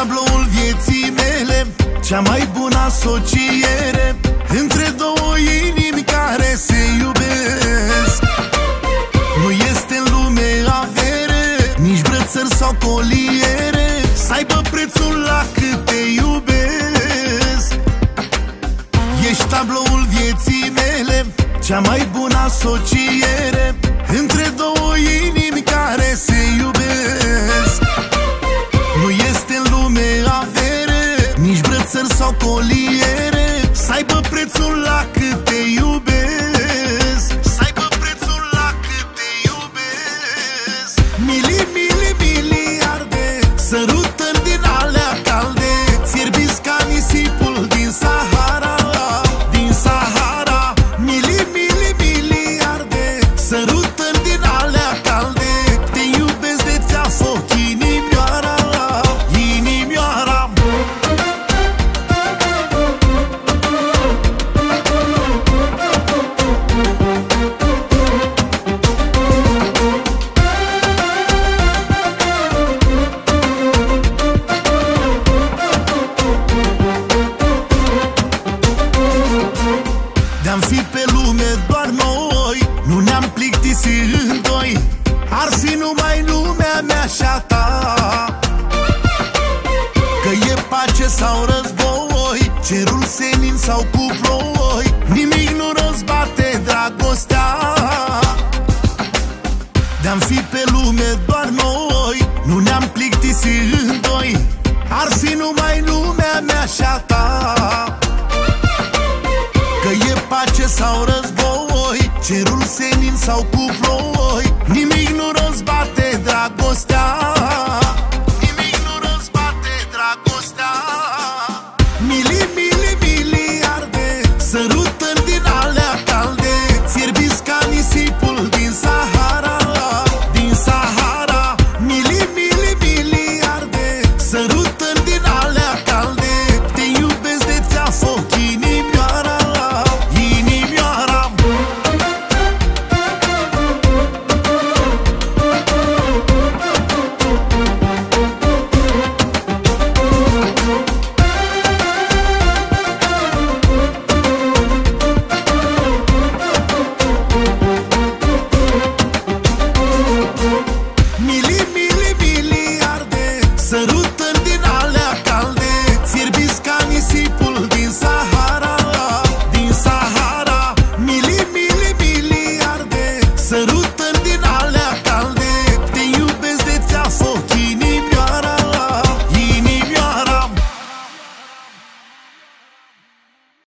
tabloul vieții mele, cea mai bună asociere între două inimi care se iubesc. Nu este în lume avere, nici brățări sau coliere să aibă prețul la cât te iubesc. Ești tabloul vieții mele, cea mai bună asociere între două inimi care se iubesc. Nu este în lume avere, nici brățări sau coliere să aibă prețul la cât te iubesc. Să aibă prețul la cât te iubesc. Miliarde sărutări din alea calde, fierbiți ca nisipul din Sahara, din Sahara. Miliarde sărutări din alea calde, te iubesc de ți-a foc inimioara, inimioara. De-am fi pe lume doar noi, nu ne-am plictisit în doi, ar fi numai lumea mea și a ta. Că e pace sau război, cerul senin sau cu ploi, nimic nu răzbate dragostea. De-am fi pe lume doar noi, nu ne-am plictisit în doi, ar fi numai lumea mea și a ta. Că e pace sau război, cerul senin sau cu ploi, nimic nu răzbate dragostea. Nimic nu răzbate dragostea. Miliarde sărutări din alea calde, fierbiți ca nisipul din Sahara, din Sahara. Miliarde sărutări din alea calde, te iubesc de ți-a foc inimioara, inimioara. Miliarde sărutări din alea calde, fierbiți ca nisipul din Sahara, din Sahara. Miliarde sărutări din alea calde,